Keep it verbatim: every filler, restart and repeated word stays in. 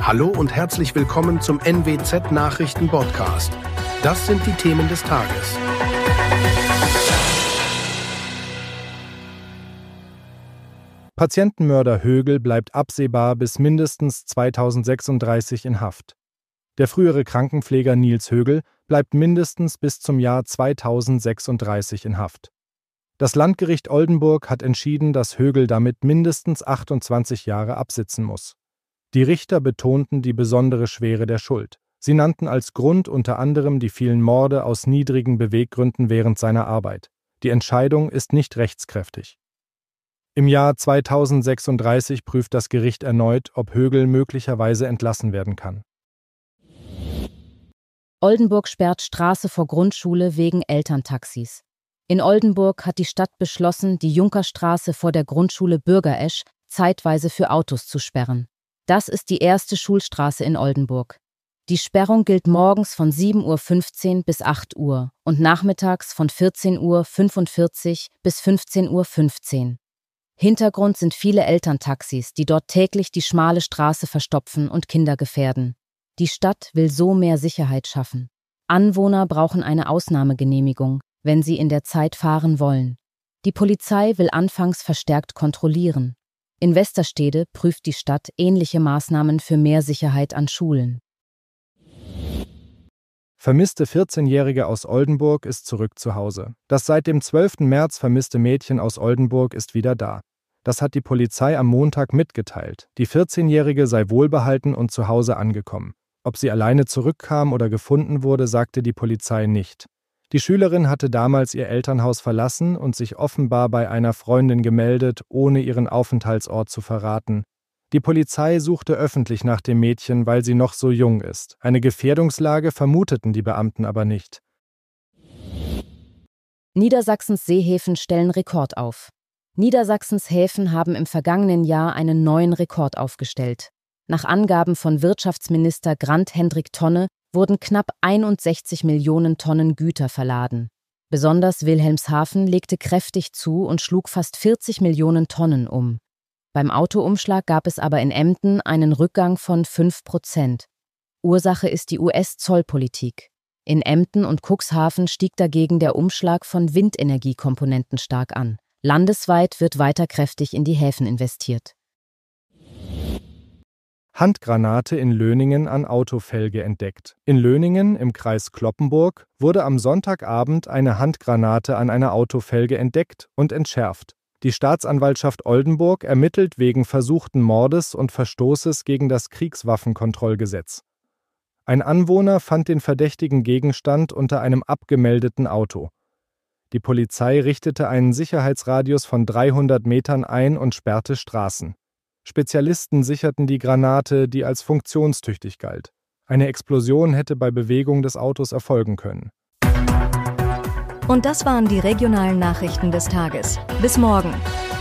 Hallo und herzlich willkommen zum N W Z-Nachrichten-Podcast. Das sind die Themen des Tages. Patientenmörder Högel bleibt absehbar bis mindestens zweitausendsechsunddreißig in Haft. Der frühere Krankenpfleger Nils Högel bleibt mindestens bis zum Jahr zweitausendsechsunddreißig in Haft. Das Landgericht Oldenburg hat entschieden, dass Högel damit mindestens achtundzwanzig Jahre absitzen muss. Die Richter betonten die besondere Schwere der Schuld. Sie nannten als Grund unter anderem die vielen Morde aus niedrigen Beweggründen während seiner Arbeit. Die Entscheidung ist nicht rechtskräftig. Im Jahr zweitausendsechsunddreißig prüft das Gericht erneut, ob Högel möglicherweise entlassen werden kann. Oldenburg sperrt Straße vor Grundschule wegen Elterntaxis. In Oldenburg hat die Stadt beschlossen, die Junkerstraße vor der Grundschule Bürgeresch zeitweise für Autos zu sperren. Das ist die erste Schulstraße in Oldenburg. Die Sperrung gilt morgens von sieben Uhr fünfzehn bis acht Uhr und nachmittags von vierzehn Uhr fünfundvierzig bis fünfzehn Uhr fünfzehn. Hintergrund sind viele Elterntaxis, die dort täglich die schmale Straße verstopfen und Kinder gefährden. Die Stadt will so mehr Sicherheit schaffen. Anwohner brauchen eine Ausnahmegenehmigung, wenn sie in der Zeit fahren wollen. Die Polizei will anfangs verstärkt kontrollieren. In Westerstede prüft die Stadt ähnliche Maßnahmen für mehr Sicherheit an Schulen. Vermisste vierzehnjährige aus Oldenburg ist zurück zu Hause. Das seit dem zwölften März vermisste Mädchen aus Oldenburg ist wieder da. Das hat die Polizei am Montag mitgeteilt. Die vierzehnjährige sei wohlbehalten und zu Hause angekommen. Ob sie alleine zurückkam oder gefunden wurde, sagte die Polizei nicht. Die Schülerin hatte damals ihr Elternhaus verlassen und sich offenbar bei einer Freundin gemeldet, ohne ihren Aufenthaltsort zu verraten. Die Polizei suchte öffentlich nach dem Mädchen, weil sie noch so jung ist. Eine Gefährdungslage vermuteten die Beamten aber nicht. Niedersachsens Seehäfen stellen Rekord auf. Niedersachsens Häfen haben im vergangenen Jahr einen neuen Rekord aufgestellt. Nach Angaben von Wirtschaftsminister Grant Hendrik Tonne wurden knapp einundsechzig Millionen Tonnen Güter verladen. Besonders Wilhelmshaven legte kräftig zu und schlug fast vierzig Millionen Tonnen um. Beim Autoumschlag gab es aber in Emden einen Rückgang von fünf Prozent. Ursache ist die U S-Zollpolitik. In Emden und Cuxhaven stieg dagegen der Umschlag von Windenergiekomponenten stark an. Landesweit wird weiter kräftig in die Häfen investiert. Handgranate in Löningen an Autofelge entdeckt. In Löningen im Kreis Cloppenburg wurde am Sonntagabend eine Handgranate an einer Autofelge entdeckt und entschärft. Die Staatsanwaltschaft Oldenburg ermittelt wegen versuchten Mordes und Verstoßes gegen das Kriegswaffenkontrollgesetz. Ein Anwohner fand den verdächtigen Gegenstand unter einem abgemeldeten Auto. Die Polizei richtete einen Sicherheitsradius von dreihundert Metern ein und sperrte Straßen. Spezialisten sicherten die Granate, die als funktionstüchtig galt. Eine Explosion hätte bei Bewegung des Autos erfolgen können. Und das waren die regionalen Nachrichten des Tages. Bis morgen.